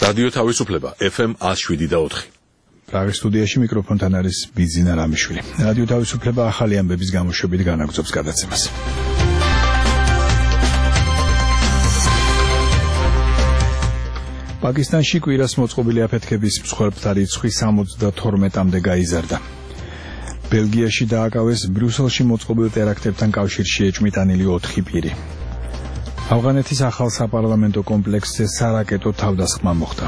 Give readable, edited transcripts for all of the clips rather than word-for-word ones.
რადიო თავისუფლება FM 107.4. პრაღის სტუდიაში მიკროფონთან არის ბიზინა რამიშვილი. რადიო თავისუფლება ახალი ამბების გამოშვებით განაგრძობს გადაცემას. პაკისტანში კვირას მოწყობილი აფეთქების მსხვერპლთა რიცხვი 72-მდე გაიზარდა. ბელგიაში დააკავეს ბრიუსელში მოწყობილ ტერაქტებთან კავშირში ეჭვმიტანილი 4 პირი. ავღანეთის ახალ საპარლამენტო კომპლექსზე სარაკეტო თავდასხმა მოხდა.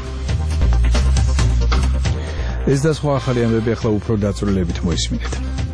ეს და სხვა ახალი ამბები ახლა უფრო დაწვრილებით მოისმინეთ.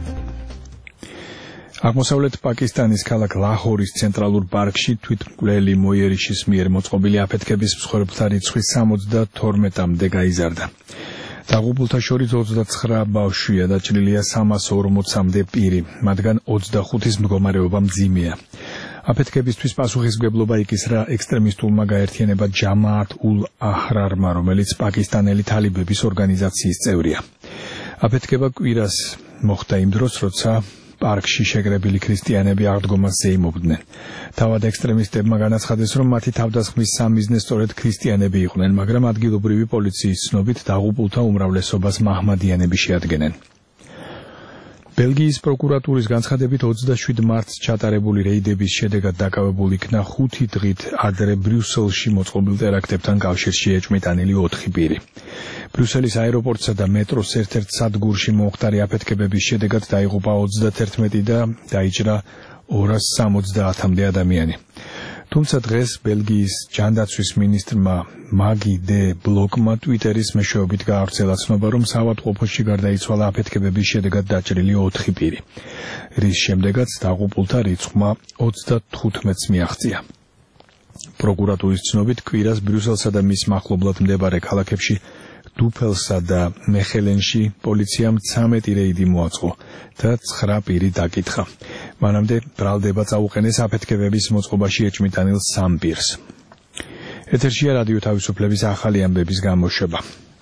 აღმოსავლეთ პაკისტანის ქალაქ ლაჰორის ცენტრალურ პარკში თვითმკვლელი მოიერიშის მიერ მოწყობილი აფეთქების მსხვერპლთა რიცხვი 72-მდე გაიზარდა. დაღუპულთა შორის 29 ბავშვია და ჭრილია 340-მდე პირი, მათგან 25-ის მდგომარეობა მძიმეა. აფეთქებისთვის პასუხისმგებლობა იკისრა ექსტრემისტულმა გაერთიანება ჯამაათ ულ აჰრარმა, რომელიც პაკისტანელი თალიბების ორგანიზაციის წევრია. აფეთქება კვირას მოხდა იმ დროს, როცა პარკში შეკრებილი ქრისტიანები აღდგომას ზეიმობდნენ. თავად ექსტრემისტებმა განაცხადეს, რომ მათი თავდასხმის სამიზნე სწორედ ქრისტიანები იყვნენ, მაგრამ ადგილობრივი პოლიციის ცნობით დაღუპულთა უმრავლესობას მაჰმადიანები შეადგენენ. ბელგიის პროკურატურის განცხადებით 27 მარტს ჩატარებული რეიდების შედეგად დაკავებულ იქნა 5 დღით ადრე ბრიუსელში მოწყობილ ტერაქტებთან კავშირში ეჭვმიტანილი 4 პირი. ბრიუსელის აეროპორტსა და მეტროს ერთ-ერთ სადგურში მომხდარი აფეთქებების შედეგად დაიღუპა 31 და დაიჭრა 270-მდე ადამიანი. თუმცა დღეს ბელგიის ჯანდაცვის მინისტრმა მაგი დე ბლოკმა ტვიტერის მეშვეობით გაავრცელა ცნობა, რომ საავადმყოფოში გარდაიცვალა აფეთქებების შედეგად დაჭრილი 4 პირი, რის შემდეგაც დაღუპულთა რიცხვმა 35-ს მიაღწია. პროკურატურის ცნობით კვირას ბრიუსელსა და მის მახლობლად მდებარე ქალაქებში დუფელსა და მეხელენში პოლიციამ 13 რეიდი მოაწყო და 9 პირი დაკითხა. მანამდე ბრალდება წაუყენეს აფეთქებების მოწყობაში ეჭვმიტანილ 3 პირს. ეთერშია რადიო თავისუფლების ახალი ამბების გამოშვება.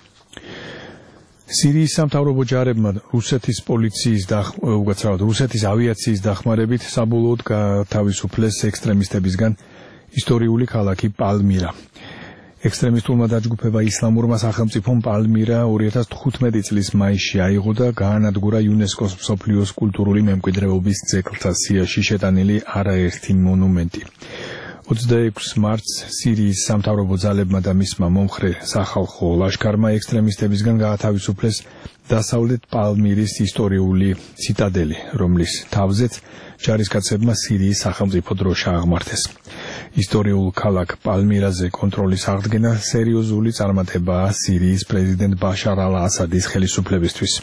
სირიის სამთავრობო ჯარებმა რუსეთის ავიაციის დახმარებით საბოლოოდ გათავისუფლეს ექსტრემისტებისგან ისტორიული ქალაქი პალმირა. ექსტრემისტულმა დაჯგუფება ისლამურმა სახელმწიფომ პალმირა 2015 წლის მაისში აიღო და გაანადგურა იუნესკოს მსოფლიოს კულტურული მემკვიდრეობის ძეგლთა სიაში შეტანილი არაერთი მონუმენტი. 26 მარტს სირიის სამთავრობო ძალებმა და მისმა მომხრე სახალხო ლაშქარმა ექსტრემისტებისგან გაათავისუფლეს დასავლეთ პალმირის ისტორიული ციტადელი, რომლის თავზეც ჯარისკაცებმა სირიის სახელმწიფო დროშა აღმართეს. ისტორიულ ქალაქ პალმირაზე კონტროლის აღდგენა სერიოზული წარმატებაა სირიის პრეზიდენტ ბაშარ ალ-ასადის ხელისუფლებისთვის.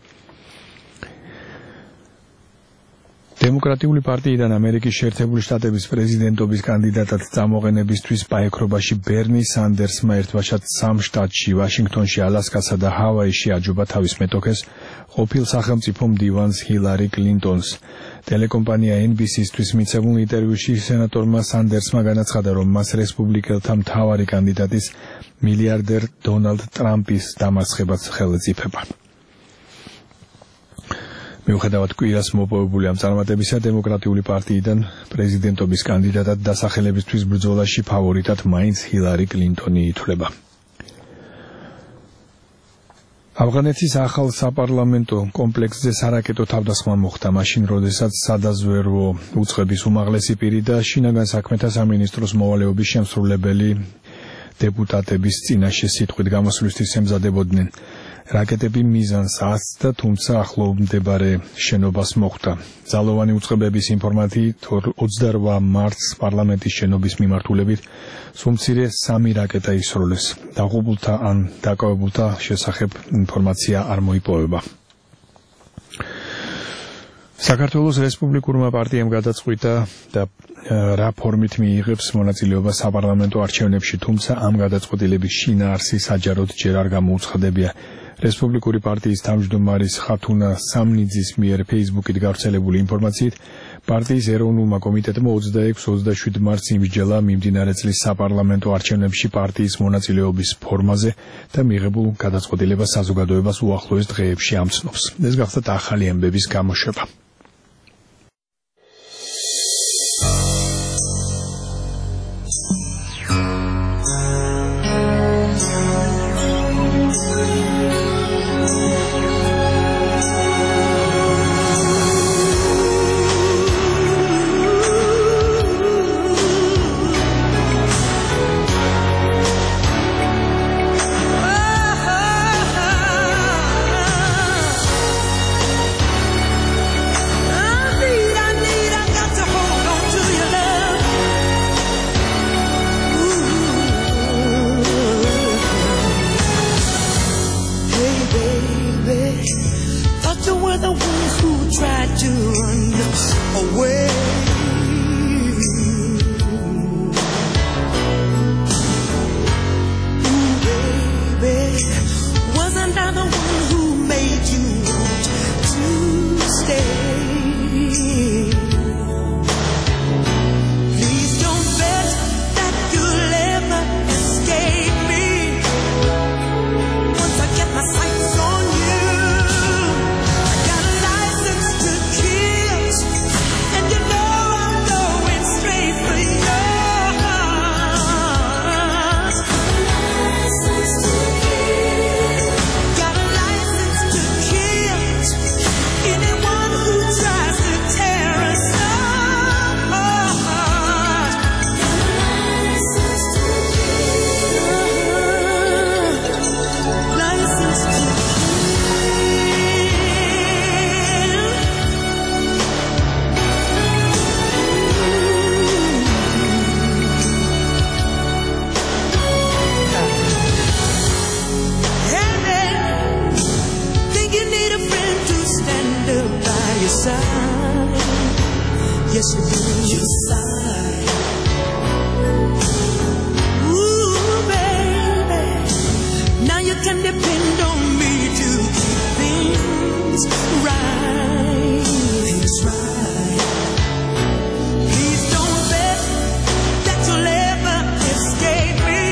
დემოკრატიული პარტიიდან ამერიკის შეერთებული შტატების პრეზიდენტობის კანდიდატად წამოყენებისთვის პაექრობაში ბერნი სანდერსმა ერთბაშად 3 შტატში, ვაშინგტონში, ალასკასა და ჰავაიში აჯობა თავის მეტოქეს ყოფილ სახელმწიფო მდივანს ჰილარი კლინტონს. ტელეკომპანია NBC-ისთვის მიცემულ ინტერვიუში სენატორმა სანდერსმა განაცხადა, რომ მას რესპუბლიკელთა მთავარი კანდიდატის მილიარდერ დონალდ ტრამპის დამარცხებაც ხელეწიფება. მიუხედავად კვირას მოპოვებული ამ წარმატებისა, დემოკრატიული პარტიიდან პრეზიდენტობის კანდიდატად დასახელებისთვის ბრძოლაში ფავორიტად მაინც ჰილარი კლინტონი ითვლება. ავღანეთის ახალ საპარლამენტო კომპლექსზე სარაკეტო თავდასხმა მოხდა, მაშინ როდესაც სადაზვერვო უწყების უმაღლესი პირი და შინაგან საქმეთა სამინისტროს მოვალეობის შემსრულებელი დეპუტატების წინაშე სიტყვით გამოსვლისთვის ემზადებოდნენ. რაკეტები მიზანს ასწდა, თუმცა ახლომდებარე შენობას მოხვდა. ძალოვანი უწყებების ინფორმაციით 28 მარტს პარლამენტის შენობის მიმართულებით სულ მცირე 3 რაკეტა ისროლეს. დაღუპულთა ან დაკავებულთა შესახებ ინფორმაცია არ მოიპოვება. საქართველოს რესპუბლიკურმა პარტიამ გადაწყვიტა და რა ფორმით მიიღებს მონაწილეობა საპარლამენტო არჩევნებში, თუმცა ამ გადაწყვეტილების შინაარსი საჯაროდ ჯერ არ გამოუცხადებია. რესპუბლიკური პარტიის თავმჯდომარის ხათუნა სამნიძის მიერ Facebook-ით გავრცელებული ინფორმაციით, პარტიის ეროვნულმა კომიტეტმა 26-27 მარტს იმსჯელა მიმდინარე წლის საპარლამენტო არჩევნებში პარტიის მონაწილეობის ფორმაზე და მიღებულ გადაწყვეტილებას საზოგადოებას უახლოეს დღეებში ამცნობს. ეს გახლავთ ახალი ამბების გამოშვება. Yes, you do. You sigh. Ooh, baby. Now you can depend on me to keep things right. Things right. Please don't bet that you'll ever escape me.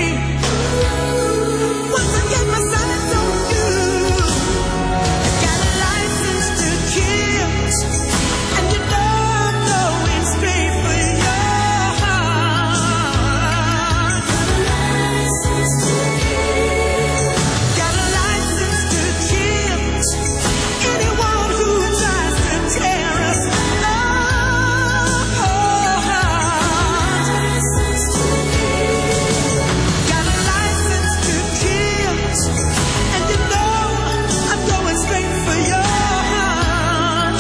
Once I get my sights on you, I got a license to kill, and you know I'm going straight for your heart. Got a license to kill anyone who tries to tear us apart. Got a license to kill, and you know I'm going straight for your heart.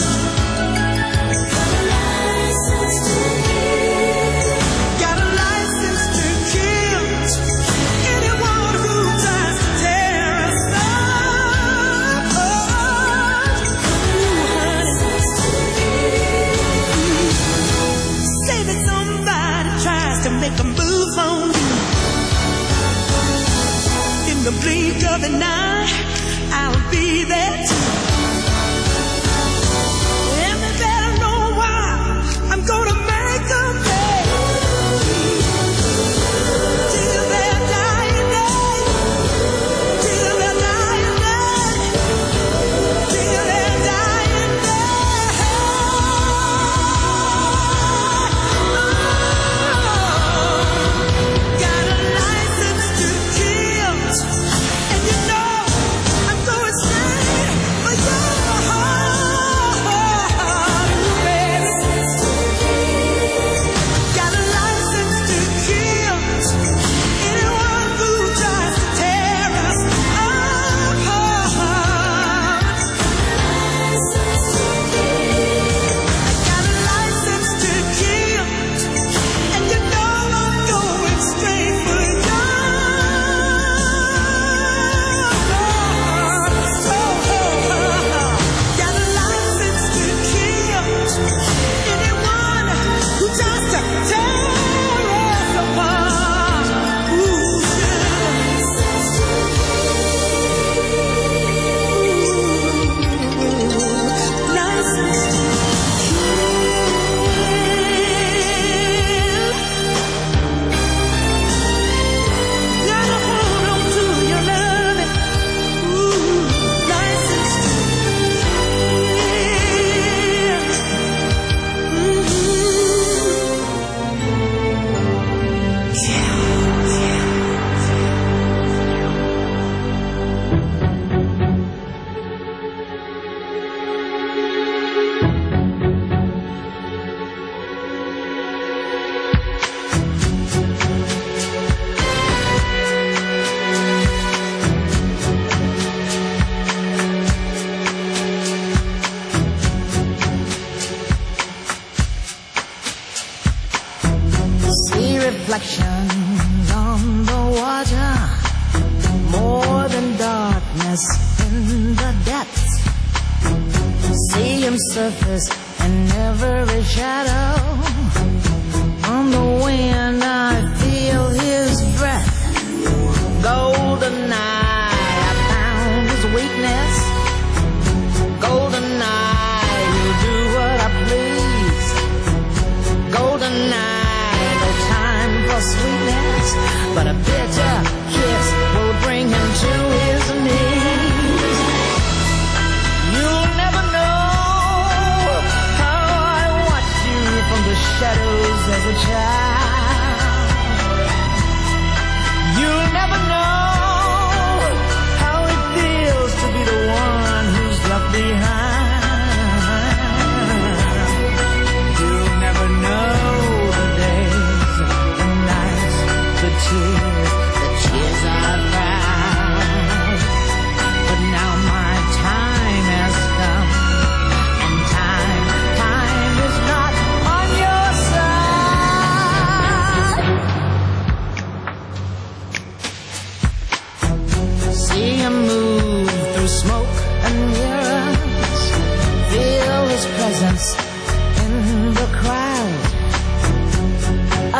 Got a license to kill anyone who tries to tear us apart. Say that somebody tries to make a move on you. In the blink of an eye, I'll be there too. And they better know why I'm gonna make them pay. Till their dying day. Till their dying day. Till their dying day. Got a license to kill, and you know I'm going straight for your heart, baby. Got a license to kill anyone who tries to tear us apart. Got a license to kill, and you know I'm going straight for your heart. Got a license to kill anyone who tries to tear us apart. Ooh, license to kill. Gotta hold on to your loving. Ooh, license to See reflections on the water, more than darkness in the depths. See him surface in every shadow. On the wind I feel his breath. Golden night, I found his weakness. Golden night, he'll do what I please. Golden night, no time for sweetness, but a bitter kiss will bring him to his knees. You'll never know how I watched you from the shadows as a child. You'll never know how it feels to be the one who's left behind. You'll never know the days, the nights, the tears, the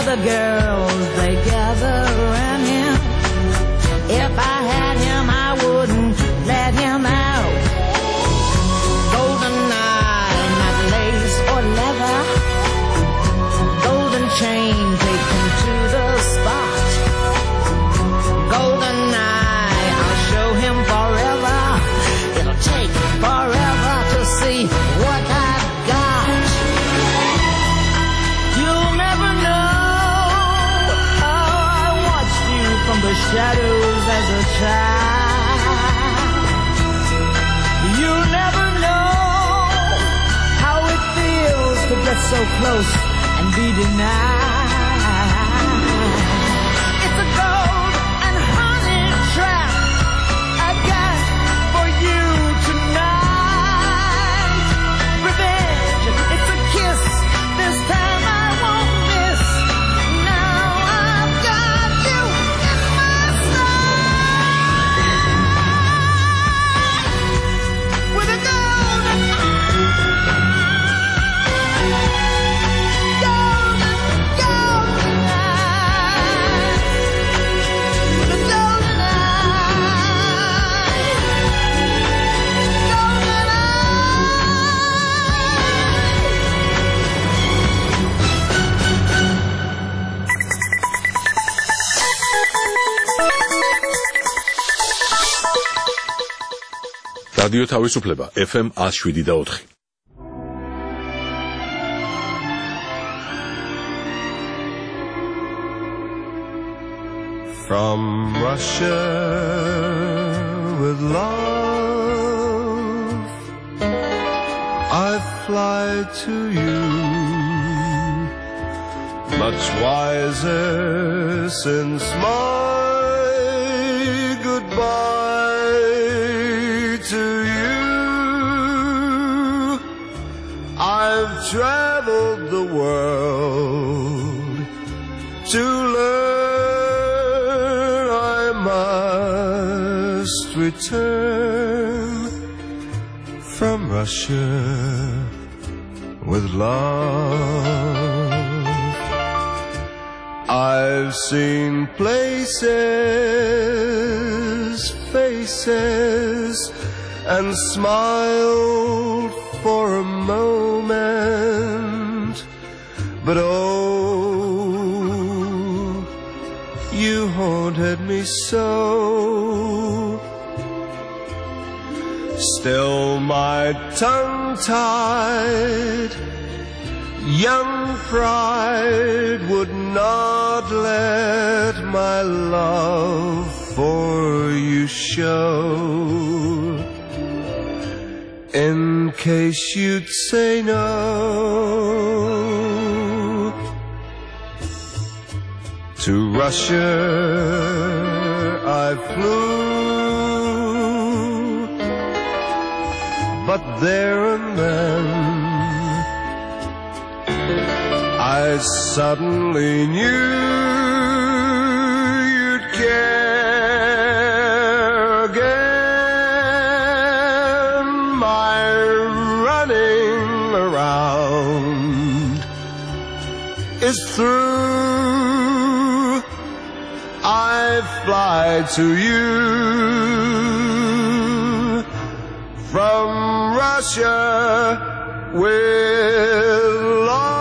the girls, they gather around him. If I had him, I wouldn't let him out. Golden eye, not lace or leather. Golden chain, take him to the spot. Golden eye, I'll show him forever. It'll take forever to see what I've got. You'll never know how I watched you from the shadows as a child. You'll never know how it feels to get so close and be denied. It's a gold and honey trap I got for you tonight. Revenge, it's a kiss. This time I won't miss. Now I've got you in my sight. With a golden რადიო თავისუფლება FM 107.4. From Russia with love, I fly to you, much wiser since my goodbye to you. I've traveled the world to learn I must return from Russia with love. I've seen places, faces, and smiled for a moment, but oh, you haunted me so. Still my tongue-tied young pride would not let my love for you show. In case you'd say no, to Russia I flew, but there and then I suddenly knew you'd care again. My running around is through. I fly to you from Russia with love.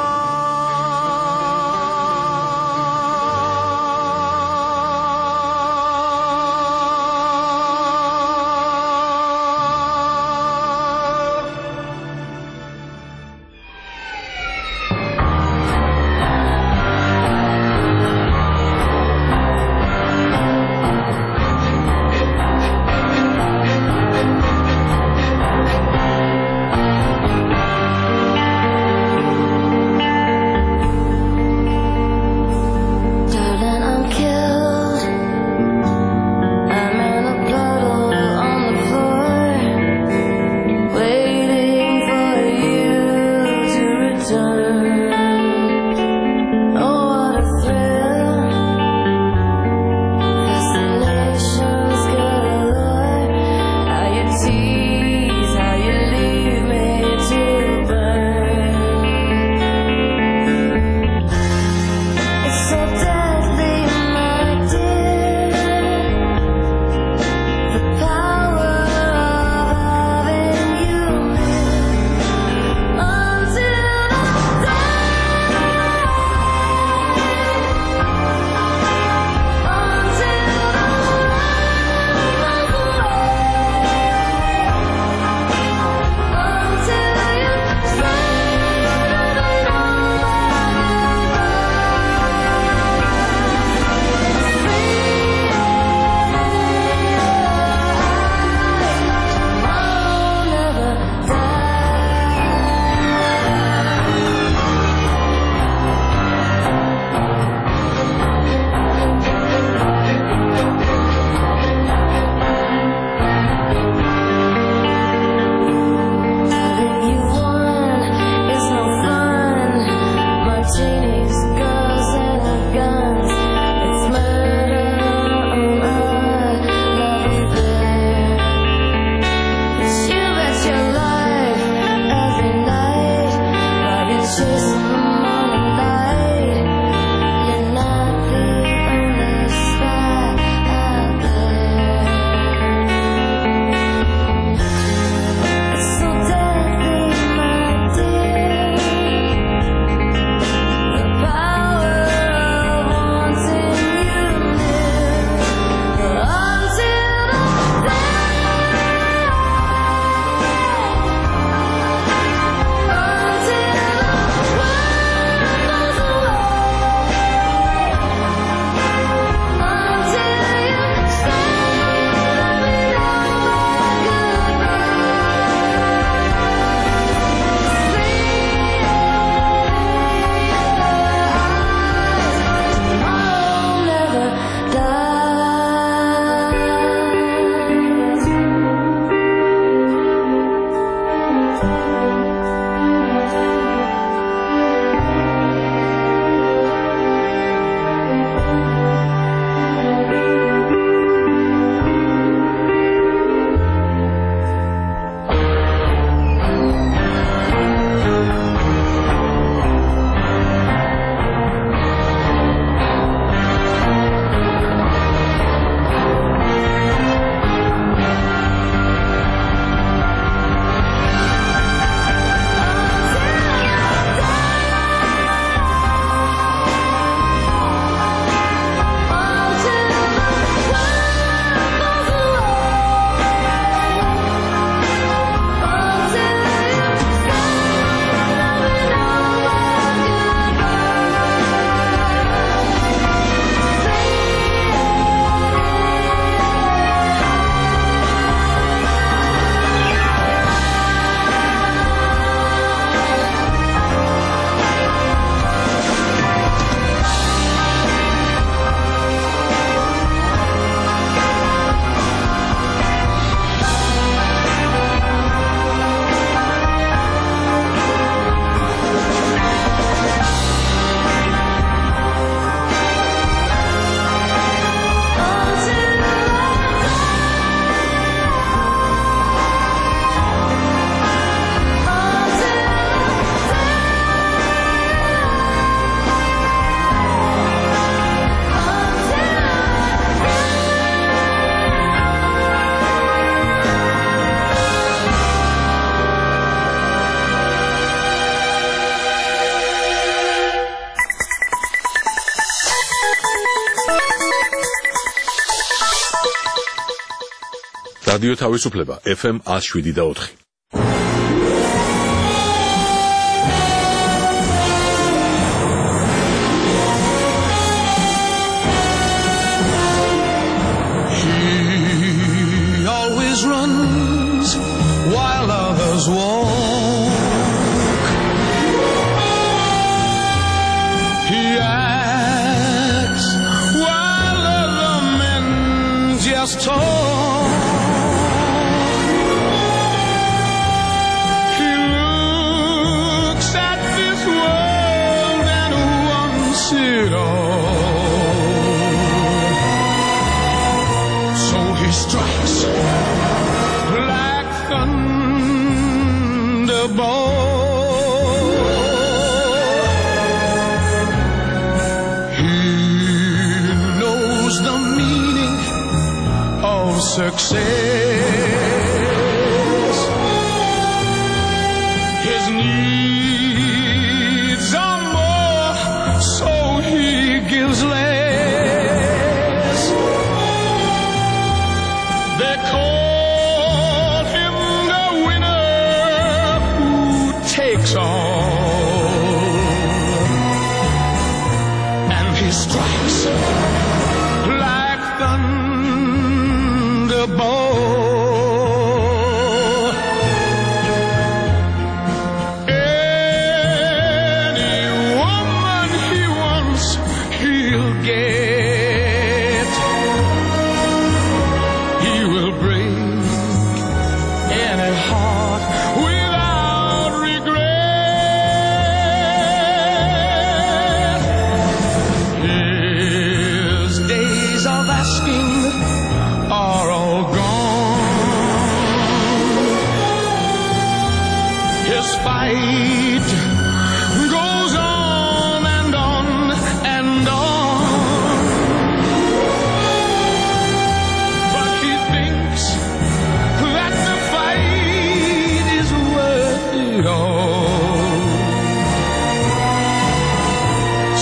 Thank you. chasing the moonlight. You're not the only spy out there. It's so deadly, my dear. The power of wanting you near. Until the რადიო თავისუფლება FM 107.4. He always runs while others walk. He acts while other men just talk.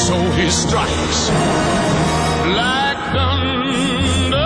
So he strikes like thunder.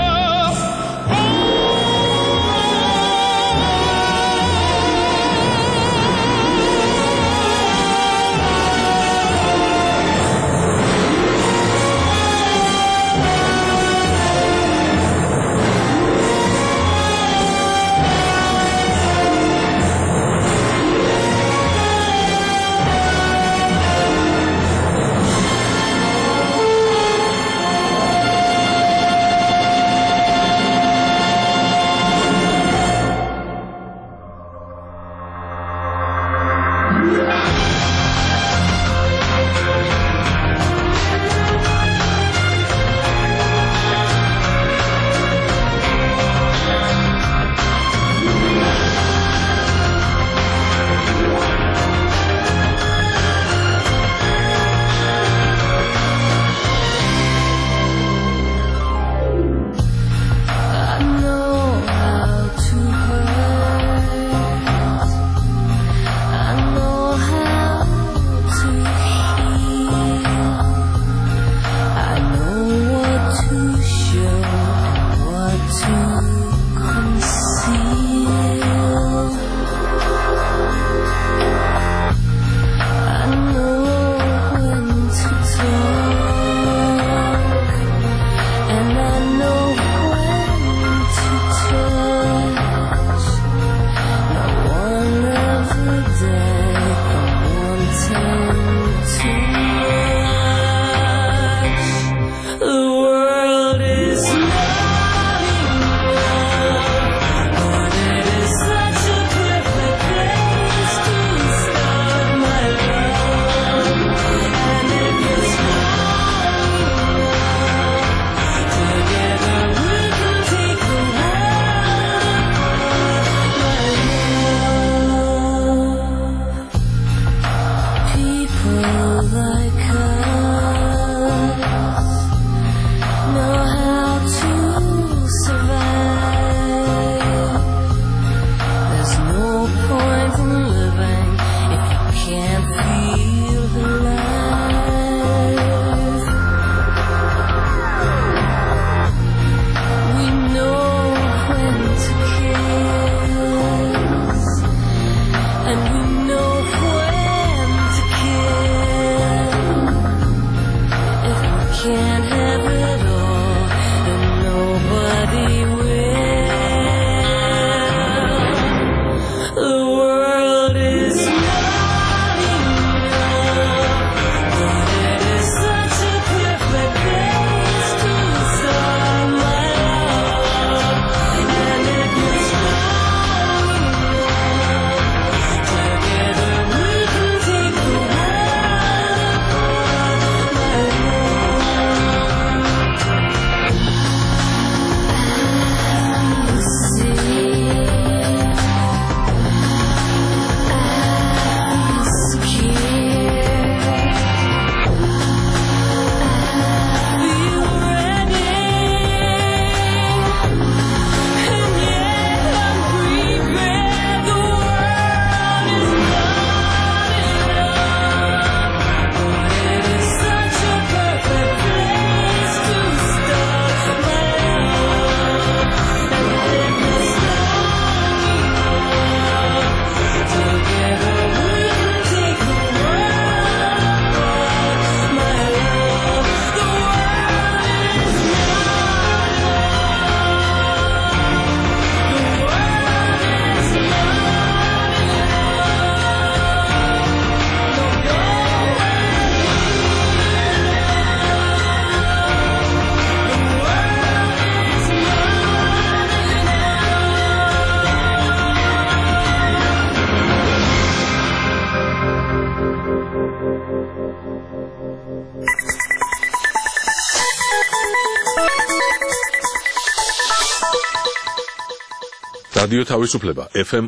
რადიო თავისუფლება FM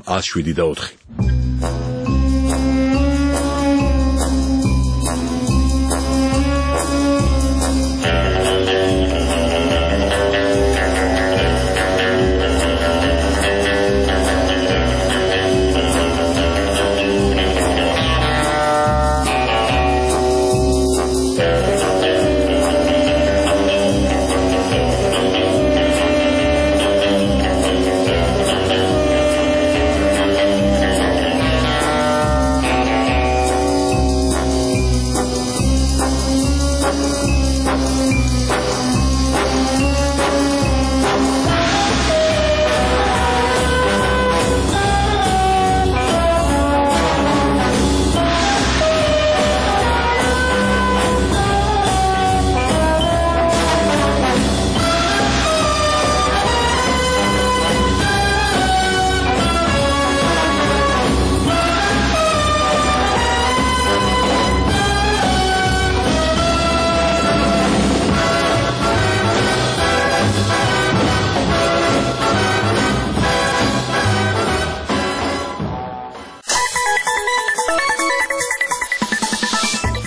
107.4.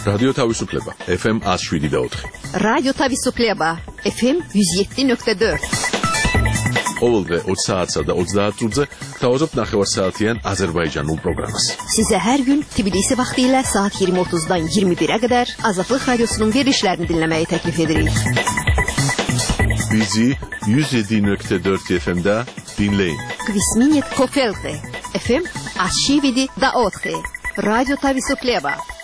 რადიო თავისუფლება FM 107.4. რადიო თავისუფლება FM 107.4. ყოველდღე 20 საათსა და 30 წუთზე გთავაზობთ ნახევარსაათიან აზერბაიჯანულ პროგრამას. Size her gün Tbilisi vaxtilə saat 20:30-dan 21-ə qədər Azadlıq Radiosunun verilişlərini dinləməyi təklif edirik. Bizi 107.4 FM-də dinləyin. Kvisminit Kofelte FM 107.4. Radyo Tavisupleva